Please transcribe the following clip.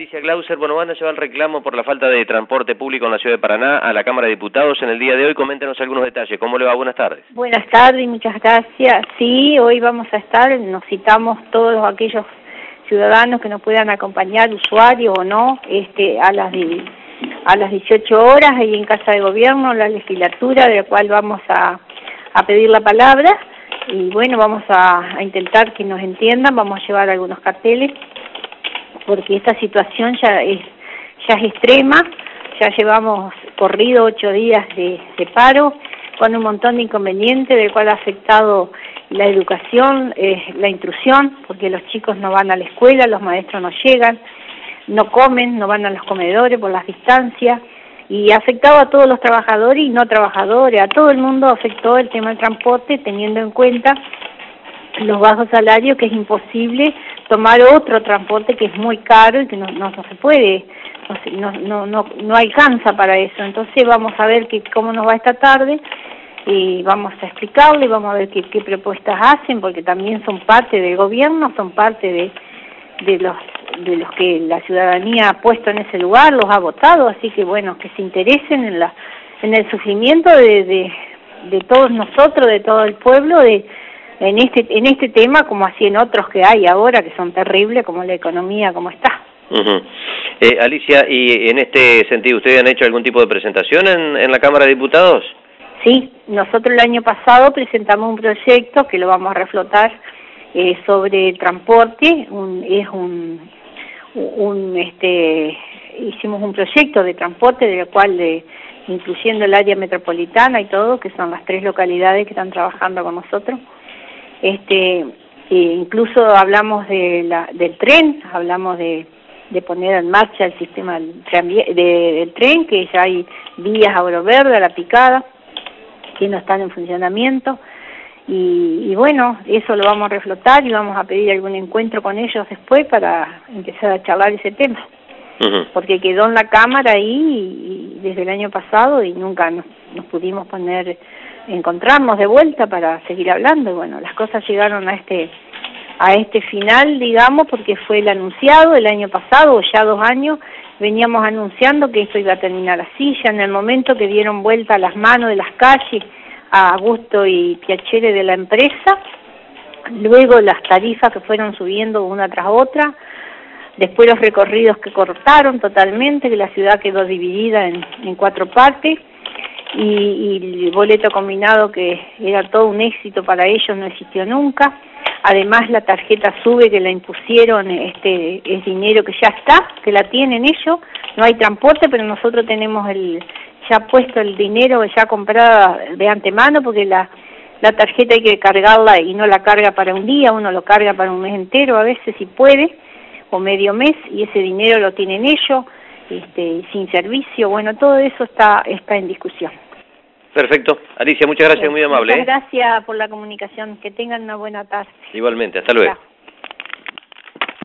Alicia Glauser, bueno, van a llevar el reclamo por la falta de transporte público en la ciudad de Paraná a la Cámara de Diputados en el día de hoy. Coméntenos algunos detalles. ¿Cómo le va? Buenas tardes. Buenas tardes y muchas gracias. Sí, hoy vamos a estar, nos citamos todos aquellos ciudadanos que nos puedan acompañar, usuarios o no, a las 18 horas, ahí en Casa de Gobierno, la legislatura, de la cual vamos a pedir la palabra. Y bueno, vamos a intentar que nos entiendan, vamos a llevar algunos carteles, porque esta situación ya es extrema. Ya llevamos corrido 8 días de paro, con un montón de inconvenientes, del cual ha afectado la educación, la intrusión, porque los chicos no van a la escuela, los maestros no llegan, no comen, no van a los comedores por las distancias, y ha afectado a todos los trabajadores y no trabajadores, a todo el mundo afectó el tema del transporte, teniendo en cuenta los bajos salarios, que es imposible tomar otro transporte que es muy caro y que no se puede, no alcanza para eso. Entonces vamos a ver cómo nos va esta tarde y vamos a explicarle, vamos a ver qué propuestas hacen, porque también son parte del gobierno, son parte de los que la ciudadanía ha puesto en ese lugar, los ha votado, así que bueno, que se interesen en el sufrimiento de todos nosotros, de todo el pueblo, en este tema, como así en otros que hay ahora, que son terribles, como la economía, como está. Alicia, y en este sentido, ¿ustedes han hecho algún tipo de presentación en la Cámara de Diputados? Sí, nosotros el año pasado presentamos un proyecto que lo vamos a reflotar sobre el transporte. Hicimos un proyecto de transporte, del cual incluyendo el área metropolitana y todo, que son las 3 localidades que están trabajando con nosotros. Incluso hablamos del tren, hablamos de poner en marcha el sistema del tren, que ya hay vías a Oro Verde, a La Picada, que no están en funcionamiento. Y bueno, eso lo vamos a reflotar y vamos a pedir algún encuentro con ellos después para empezar a charlar ese tema. Porque quedó en la Cámara ahí desde el año pasado y nunca nos pudimos encontrarnos de vuelta para seguir hablando. Y bueno, las cosas llegaron a este final, digamos, porque fue el anunciado el año pasado, o ya 2 años, veníamos anunciando que esto iba a terminar así. Ya en el momento que dieron vuelta las manos de las calles a Augusto y Piacere de la empresa, luego las tarifas que fueron subiendo una tras otra, después los recorridos que cortaron totalmente, que la ciudad quedó dividida en 4 partes, y el boleto combinado, que era todo un éxito para ellos, no existió nunca. Además la tarjeta SUBE, que la impusieron, es dinero que ya está, que la tienen ellos, no hay transporte, pero nosotros tenemos ya puesto el dinero ya comprado de antemano, porque la tarjeta hay que cargarla y no la carga para un día, uno lo carga para un mes entero a veces si puede, o medio mes, y ese dinero lo tienen ellos, sin servicio. Bueno, todo eso está en discusión. Perfecto. Alicia, muchas gracias, muy amable. Muchas gracias por la comunicación. Que tengan una buena tarde. Igualmente, hasta luego. Chao.